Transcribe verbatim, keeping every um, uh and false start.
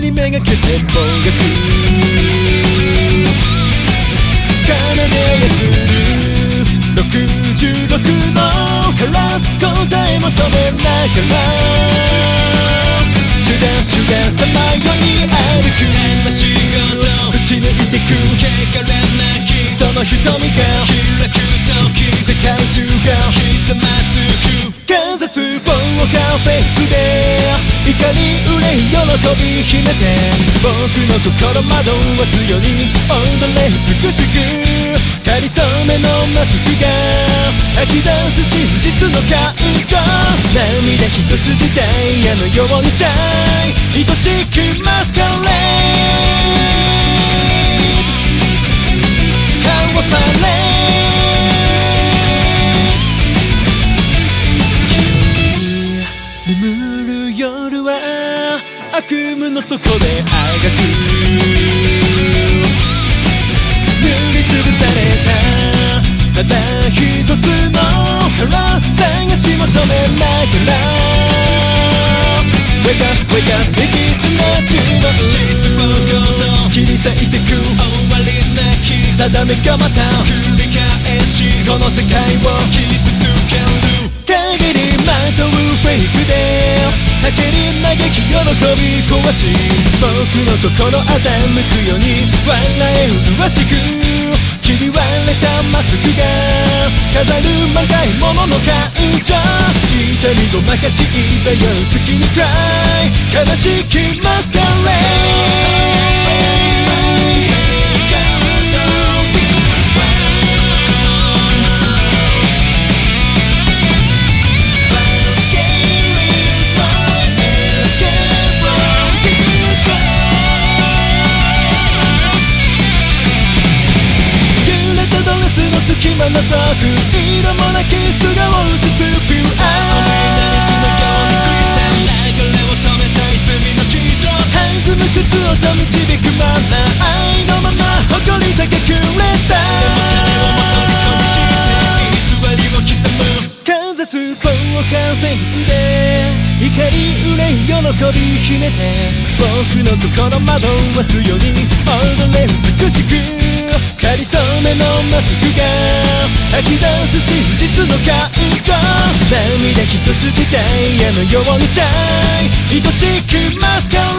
にめがけてもがく奏で操るろくじゅうろくのカラー答え求めながらシュガーシュガーさまよい歩く打ち抜いてくその瞳が開く時世界中がひざまずくかざす棒をカフェスで怒り憂い喜び秘めて僕の心惑わすように踊れ美しくかりそめのマスクが吐き出す真実の感情涙一筋ダイヤのようにシャイ愛しきマスカレードカオスパレード眠る夜は悪夢の底であがく塗りつぶされたただ一つのカラー探し求めながら Wake up, wake up いきつな呪文切り裂いてく終わりなき定めがまた繰り返しこの世界を傷つける限りまとうフェイクで叫り嘆き喜び壊し僕の心欺くように笑え麗しく切り割れたマスクが飾るまがいものの感情痛みごまかしいざ夜月に暗い悲しきマスカレー隙間のぞく色もなき素顔を映すビューアー流れを止めた泉の軌道弾む靴音導くまま愛のまま誇り高くレッツダウンかざすポーカーフェイスで怒り憂い喜び秘めて僕の心惑わすように踊れ美しくかりそめのマスクが吐き出す真実の感情涙一筋ダイヤのようにシャイ愛しくマスカ